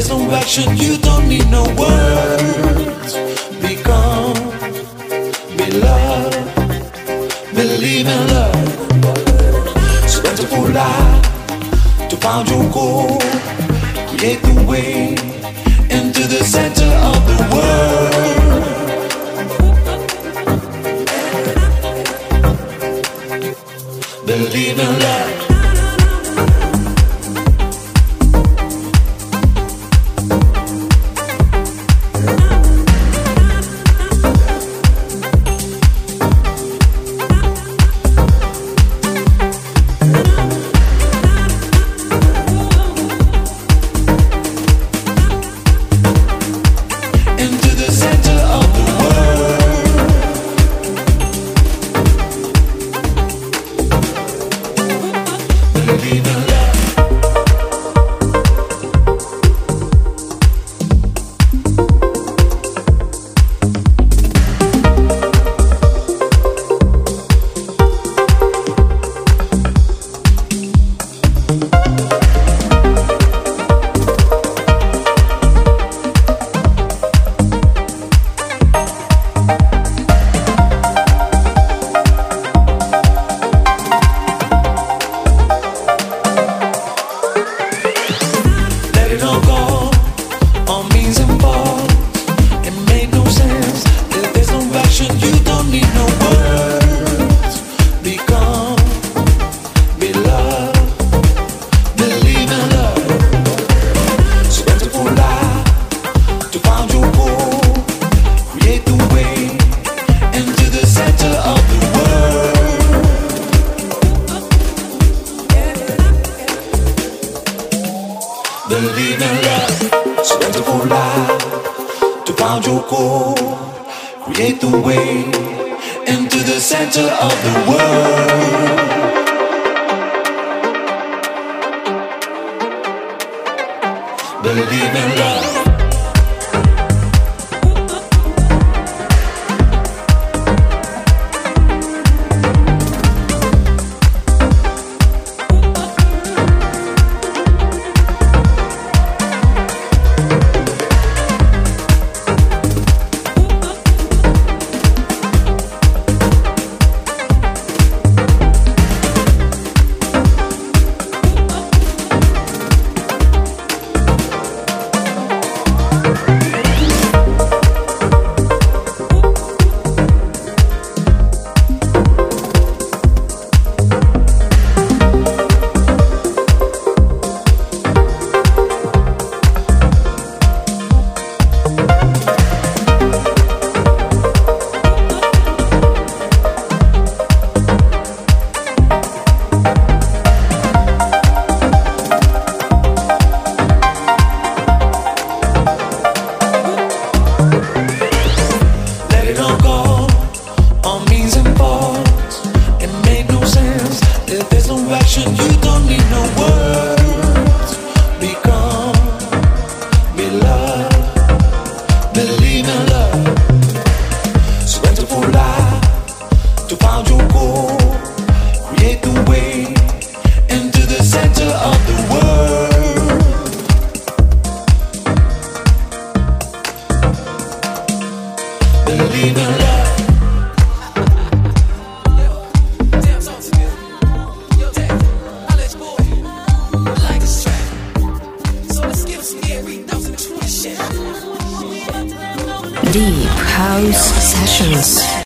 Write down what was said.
there's no action, you don't need no words. Be calm, be love, believe in love. Surrender for life to find your goal. Create the way into the center of the world. Believe in love. Believe in love, surrender for life to find your goal. Create the way into the center of the world. Believe in love. You don't need no words. Be calm, be love, believe in love. Surrender for life to find your goal. Create the way into the center of the world. Believe in love. Deep House Sessions.